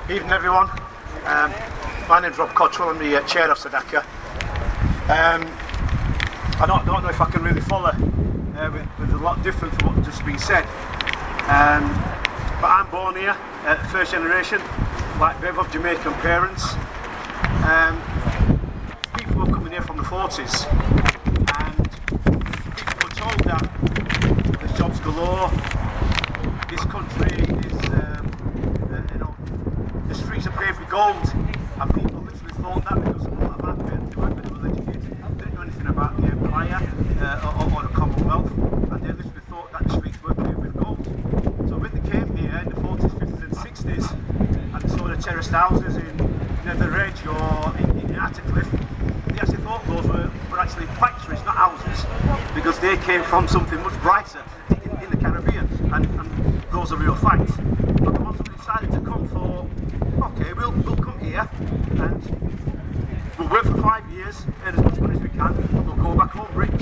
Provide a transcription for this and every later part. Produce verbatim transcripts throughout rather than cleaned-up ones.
Evening everyone, um, my name's Rob Cottrell, I'm the uh, chair of Sadaka. Um, I don't, don't know if I can really follow uh, with, with a lot different from what's just been said. Um, but I'm born here, uh, first generation, like Bev, of Jamaican parents. Um, people were coming here from the forties and people were told that there's jobs galore, this country is, um, uh, you know, the streets are paved with gold, and people literally thought that because a lot of our parents who had been well educated didn't know anything about the Empire uh, or, or the Commonwealth, and they literally thought that the streets were paved with gold. So when they came here in the forties, fifties and sixties and they saw the terraced houses in Netheridge or in, in Attercliffe, they actually thought those were, were actually factories, not houses, because they came from something much brighter in, in the Caribbean, and, and those are real facts. But the ones who decided to come for, okay, we'll, we'll come here and we'll work for five years, earn as much money as we can, and we'll go back home rich.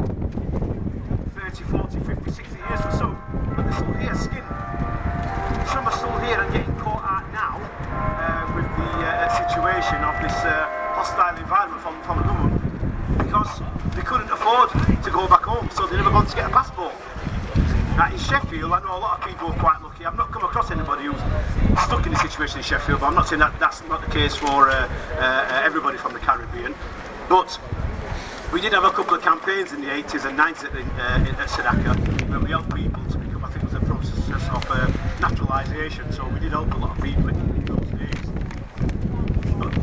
thirty, forty, fifty, sixty years for some, but they're still here, skin. Some are still here and getting caught out now uh, with the uh, situation of this uh, hostile environment from, from the government, because they couldn't afford to go back home, so they never gone to get a passport. Now in Sheffield, I know a lot of people are quite lucky. I've not come across anybody who's stuck in a situation in Sheffield, but I'm not saying that that's not the case for uh, uh, everybody from the Caribbean. But we did have a couple of campaigns in the eighties and nineties at, the, uh, at Sadaka, where we helped people to become, I think it was a process of uh, naturalisation, so we did help a lot of people in those days. But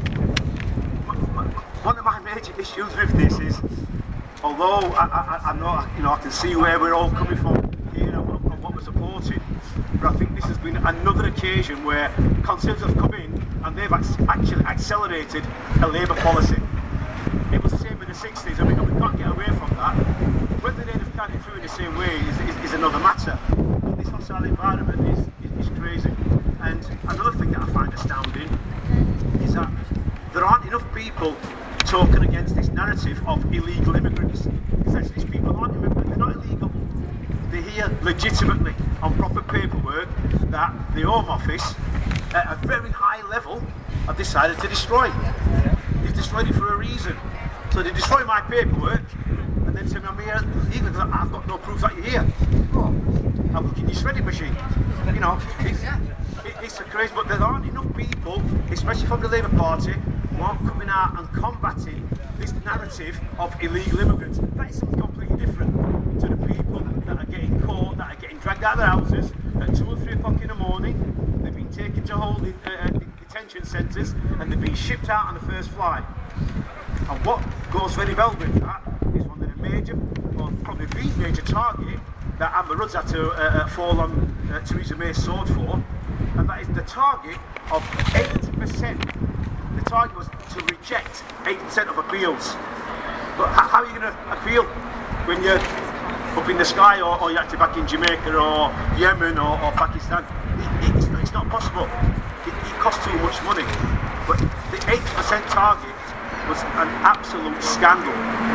one of my major issues with this is, although I, I, I know, you know, I can see where we're all coming from here and what, and what we're supporting, but I think this has been another occasion where Conservatives have come in and they've actually accelerated a Labour policy. It was the same in the sixties, and we, we can't get away from that. Whether they'd have carried it through in the same way is, is, is another matter. But this hostile environment is, is, is crazy. And another thing that I find astounding is that there aren't enough people talking against this narrative of illegal immigrants. Essentially, these people aren't immigrants, they're not illegal. They're here legitimately on proper paperwork that the Home Office, at a very high level, have decided to destroy. They've destroyed it for a reason. So they destroy my paperwork and then say I'm here legally because I've got no proof that you're here. Oh, I'll look in your shredding machine. You know, it's, it, it's a craze, but there aren't enough people, especially from the Labour Party, who aren't coming out and combating this narrative of illegal immigrants. That is something completely different to the people that are getting caught, that are getting dragged out of their houses at two or three o'clock in the morning. They've been taken to holding uh, detention centres and they've been shipped out on the first flight. And what goes very well with that is one of the major, or probably the major target that Amber Rudd's had to uh, fall on uh, Theresa May's sword for, and that is the target of eighty percent. The target was to reject eighty percent of appeals. But how are you going to appeal when you're up in the sky, or, or you're actually back in Jamaica or Yemen or, or Pakistan? It, it, it's, not, it's not possible. It, it costs too much money. But the eighty percent target was an absolute scandal.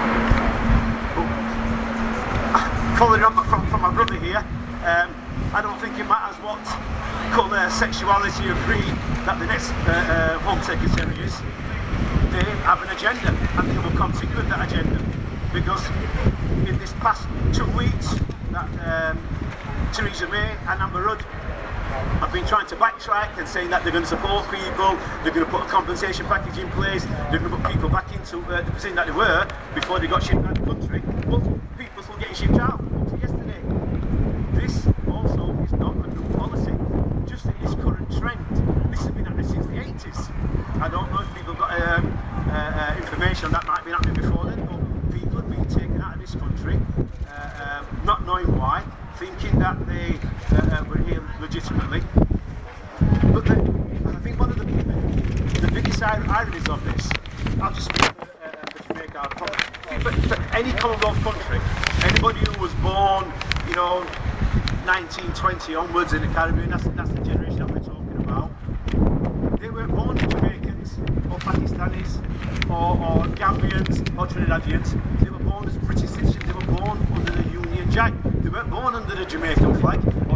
But following on from, from my brother here, um, I don't think it matters what colour, sexuality or creed that the next uh, uh, Home Secretary is. They have an agenda and they will continue with that agenda, because in this past two weeks that um, Theresa May and Amber Rudd have been trying to backtrack and saying that they're going to support people, they're going to put a compensation package in place, they're going to put people back into uh, the position that they were before they got shipped out of the country. Well, people are still getting shipped out up to yesterday. This also is not a new policy, just in this current trend. This has been happening since the eighties. I don't know if people got um, uh, uh, information that might have been happening before then, but people have been taken out of this country, uh, um, not knowing why, thinking that they uh, uh, were here legitimately. But the, I think one of the, the biggest ironies of this, I'll just speak for, uh, for Jamaica, but for any Commonwealth country, anybody who was born, you know, nineteen twenty onwards in the Caribbean, that's, that's the generation that we're talking about. They weren't born Jamaicans or Pakistanis or, or Gambians or Trinidadians. They were born as British citizens. They were born under the Union Jack. They weren't born under the Jamaican flag or the Pakistani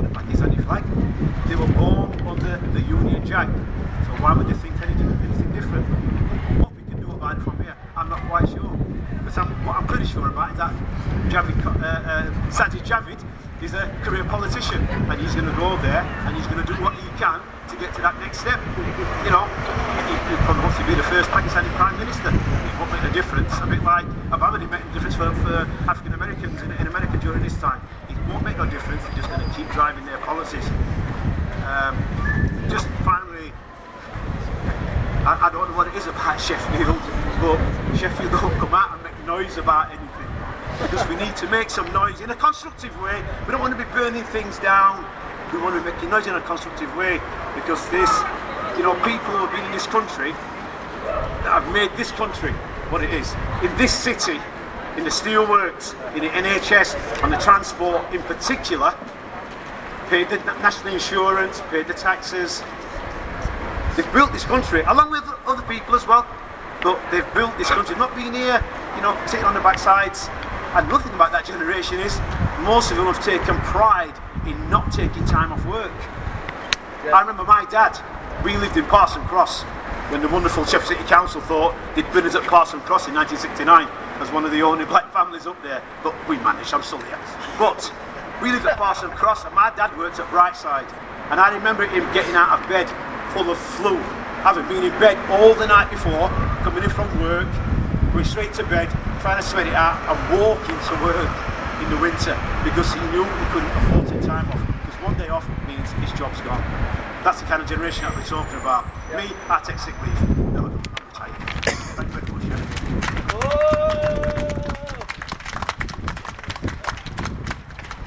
Pakistani flag. They were born under the Union Jack. So why would they think anything, anything different? What we can do about it from here, I'm not quite sure. But I'm, what I'm pretty sure about is that Javid, uh, uh, Sajid Javid is a career politician, and he's going to go there and he's going to do what he can to get to that next step. You know, he, he probably wants to be the first Pakistani Prime Minister. He won't make a difference. A bit like Obama didn't make a difference for, for African Americans in, in America during this time. It won't make no difference. They're just going to keep driving their policies. Um, just finally, I, I don't know what it is about Sheffield, but Sheffield don't come out and make noise about anything. Because we need to make some noise in a constructive way. We don't want to be burning things down. We want to be making noise in a constructive way, because this, you know, people who have been in this country, that have made this country what it is. In this city, in the steelworks, in the N H S, and the transport in particular, paid the national insurance, paid the taxes. They've built this country, along with other people as well, but they've built this country, not being here, you know, sitting on the backsides. And nothing about that generation is, most of them have taken pride in not taking time off work. Yeah. I remember my dad, we lived in Parson Cross when the wonderful Sheffield City Council thought they'd bring us at Parson Cross in nineteen sixty-nine as one of the only black families up there, but we managed, I'm still here. But we lived at Parson Cross and my dad worked at Brightside, and I remember him getting out of bed full of flu, having been in bed all the night before, coming in from work, going straight to bed, trying to sweat it out and walking to work in the winter because he knew he couldn't afford to take time off, because one day off means his job's gone. That's the kind of generation that we're talking about. Yeah. Me, I take sick leave. No, I'm retired. Thank you.